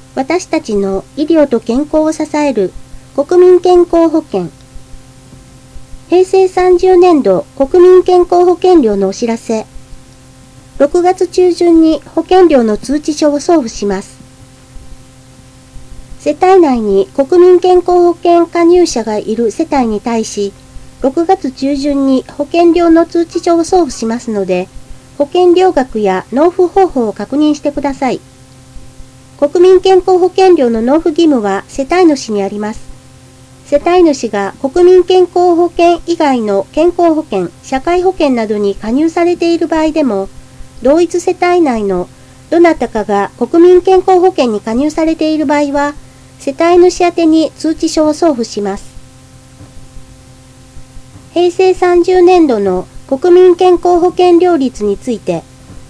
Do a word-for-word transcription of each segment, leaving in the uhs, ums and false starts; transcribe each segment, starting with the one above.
私たちの医療と健康を支える国民健康保険。平成さんじゅうねんど国民健康保険料のお知らせ。ろくがつ中旬に保険料の通知書を送付します。世帯内に国民健康保険加入者がいる世帯に対し、ろくがつ中旬に保険料の通知書を送付しますので、保険料額や納付方法を確認してください。国民健康保険料の納付義務は世帯主にあります。世帯主が国民健康保険以外の健康保険、社会保険などに加入されている場合でも、同一世帯内のどなたかが国民健康保険に加入されている場合は、世帯主宛てに通知書を送付します。平成さんじゅうねんどの国民健康保険料率について、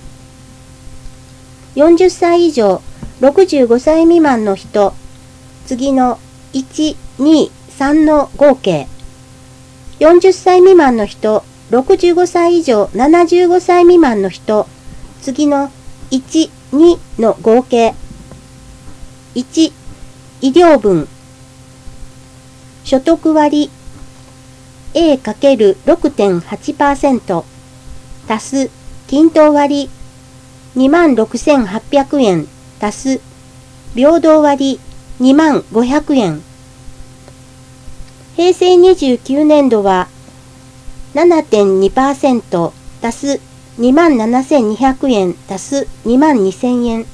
よんじゅっさい以上、ろくじゅうごさい未満の人、次のいち、に、さんの合計。よんじゅっさい未満の人、ろくじゅうごさい以上ななじゅうごさい未満の人、次のいち、にの合計。いち、医療分。所得割 エーかけるろくてんはちパーセント 足す均等割 にまんろくせんはっぴゃくえん足す平等割 にまんごひゃくえん。平成にじゅうきゅうねんどは ななてんにパーセント 足すにまんななせんにひゃくえん足すにまんにせんえん。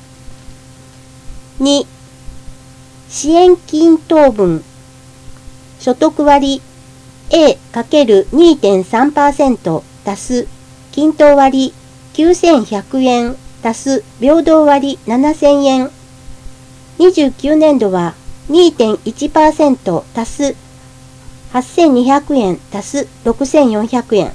に、支援金等分。所得割 エーかけるにてんさんパーセント 足す均等割きゅうせんひゃくえん足す平等割ななせんえん。にじゅうきゅうねんどは にてんいちパーセント 足すはっせんにひゃくえん足すろくせんよんひゃくえん。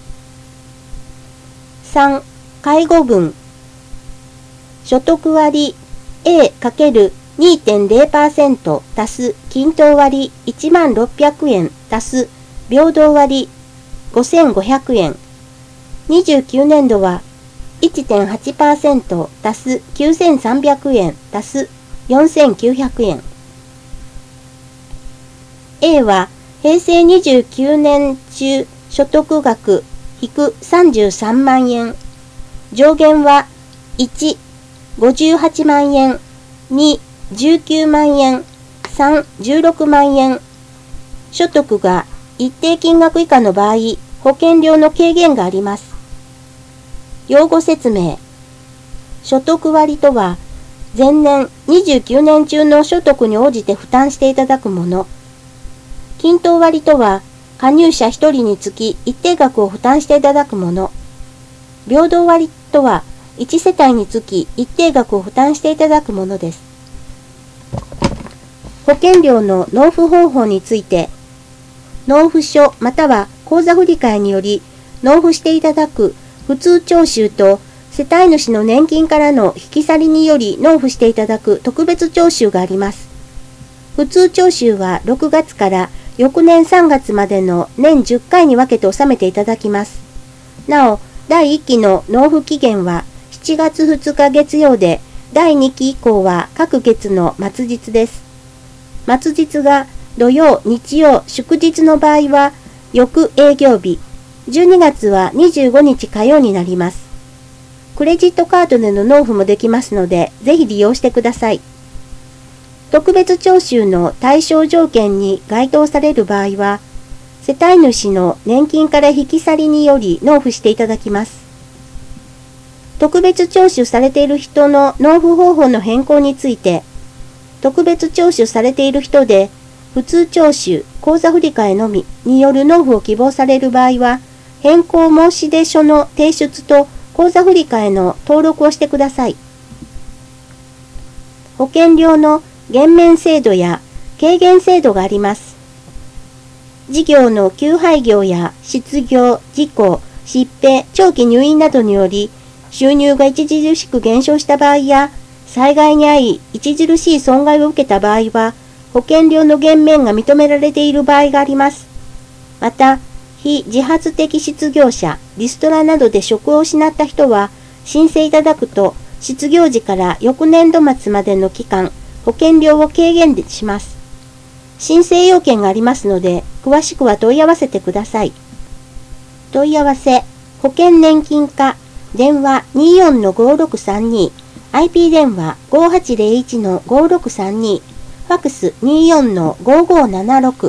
さん、介護分。所得割 エーかけるにてんれいパーセント 足す均等割いちまんろっぴゃくえん足す平等割ごせんごひゃくえん。にじゅうきゅうねんどは いってんはちパーセント 足すきゅうせんさんびゃくえん足すよんせんきゅうひゃくえん。A は平成にじゅうきゅうねん中所得額引くさんじゅうさんまんえん。上限はいち、ごじゅうはちまんえん。に、じゅうきゅうまんえん。さん、じゅうろくまんえん。所得が一定金額以下の場合、保険料の軽減があります。用語説明。所得割とは、前年にじゅうきゅうねん中の所得に応じて負担していただくもの。均等割とは、加入者ひとりにつき一定額を負担していただくもの。平等割とは、いち世帯につき一定額を負担していただくものです。保険料の納付方法について、納付書または口座振替により納付していただく普通徴収と世帯主の年金からの引き去りにより納付していただく特別徴収があります。普通徴収はろくがつから翌年さんがつまでの年じゅっかいに分けて納めていただきます。なお、だいいっきの納付期限はしちがつふつか月曜で、だいにき以降は各月の末日です。末日が土曜、日曜、祝日の場合は、翌営業日、じゅうにがつはにじゅうごにち火曜になります。クレジットカードでの納付もできますので、ぜひ利用してください。特別徴収の対象条件に該当される場合は、世帯主の年金から引き去りにより納付していただきます。特別徴収されている人の納付方法の変更について、特別徴収されている人で、普通徴収、口座振替のみによる納付を希望される場合は、変更申出書の提出と口座振替の登録をしてください。保険料の減免制度や軽減制度があります。事業の休廃業や失業、事故、疾病、長期入院などにより、収入が著しく減少した場合や、災害に遭い著しい損害を受けた場合は、保険料の減免が認められている場合があります。また、非自発的失業者、リストラなどで職を失った人は、申請いただくと、失業時から翌年度末までの期間、 保険料を軽減します。申請要件がありますので、詳しくは問い合わせてください。問い合わせ、保険年金課、電話 にじゅうよんのごろくさんに、アイピー 電話 ごはちゼロいちのごろくさんに、ファックス にじゅうよんのごごななろく。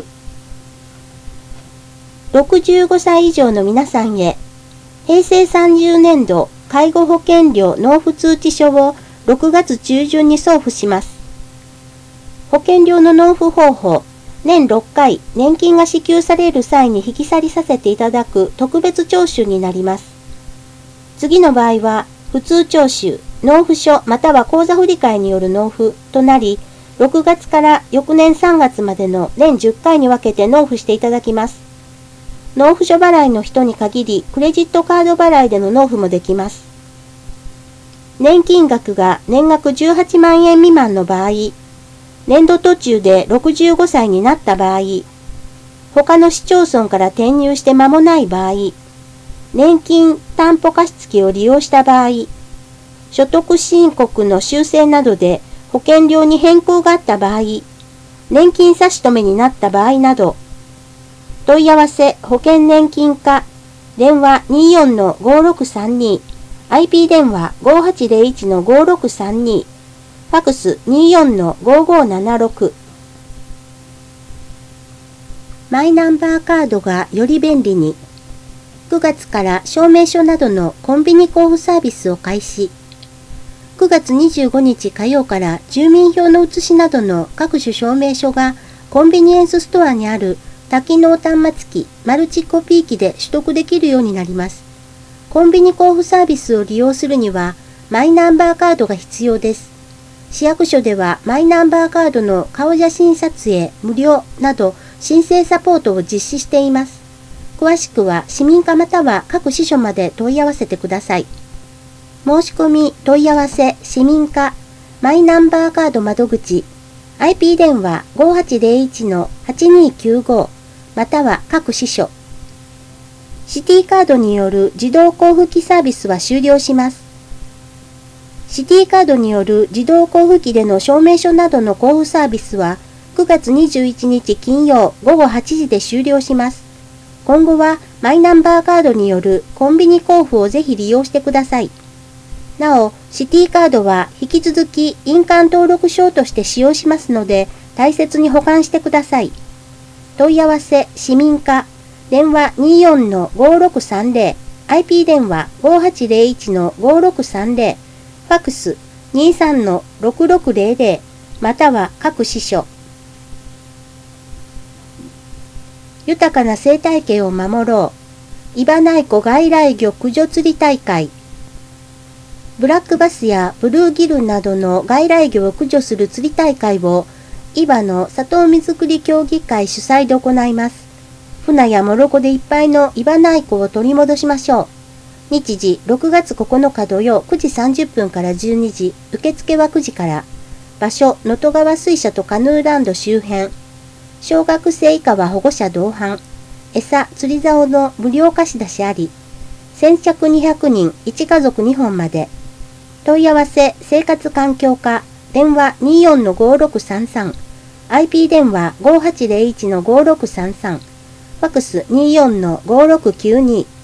ろくじゅうごさい以上の皆さんへ、へいせいさんじゅうねんど介護保険料納付通知書をろくがつ中旬に送付します。保険料の納付方法、年ろっかい年金が支給される際に引き去りさせていただく特別徴収になります。次の場合は、普通徴収、納付書または口座振替による納付となり、ろくがつから翌年さんがつまでの年じゅっかいに分けて納付していただきます。納付書払いの人に限り、クレジットカード払いでの納付もできます。年金額が年額じゅうはちまんえん未満の場合、年度途中でろくじゅうごさいになった場合、他の市町村から転入して間もない場合、年金担保貸付を利用した場合、所得申告の修正などで保険料に変更があった場合、年金差し止めになった場合など、問い合わせ保険年金課、電話 にじゅうよんのごろくさんに、アイピー 電話 ごはちゼロいちのごろくさんに、ファックス にじゅうよんのごごななろく。マイナンバーカードがより便利に、くがつから証明書などのコンビニ交付サービスを開始。くがつにじゅうごにち火曜から住民票の写しなどの各種証明書がコンビニエンスストアにある多機能端末機、マルチコピー機で取得できるようになります。コンビニ交付サービスを利用するにはマイナンバーカードが必要です。市役所ではマイナンバーカードの顔写真撮影無料など申請サポートを実施しています。詳しくは市民課または各支所まで問い合わせてください。申し込み問い合わせ市民課マイナンバーカード窓口 アイピー 電話 ごはちゼロいちのはちにきゅうご または各支所。シティカードによる自動交付機サービスは終了します。シティカードによる自動交付機での証明書などの交付サービスはくがつにじゅういちにち金曜ごごはちじで終了します。今後はマイナンバーカードによるコンビニ交付をぜひ利用してください。なお、シティカードは引き続き印鑑登録証として使用しますので大切に保管してください。問い合わせ市民課電話 にじゅうよんのごろくさんゼロ アイピー 電話 ごはちゼロいちのごろくさんゼロファックス にじゅうさんのろくろくゼロゼロ または各支所。豊かな生態系を守ろう。伊庭内湖外来魚駆除釣り大会。ブラックバスやブルーギルなどの外来魚を駆除する釣り大会を伊庭の里海づくり協議会主催で行います。船やモロコでいっぱいの伊庭内湖を取り戻しましょう。日時ろくがつここのか土曜くじさんじゅっぷんからじゅうにじ、受付はくじから。場所、能登川水車とカヌーランド周辺。小学生以下は保護者同伴。餌、釣り竿の無料貸し出しあり。先着にひゃくにん、いちかぞくにほんまで。問い合わせ、生活環境課、電話 にじゅうよんのごろくさんさん。アイピー 電話 ごはちゼロいちのごろくさんさん。ファックス にじゅうよんのごろくきゅうに。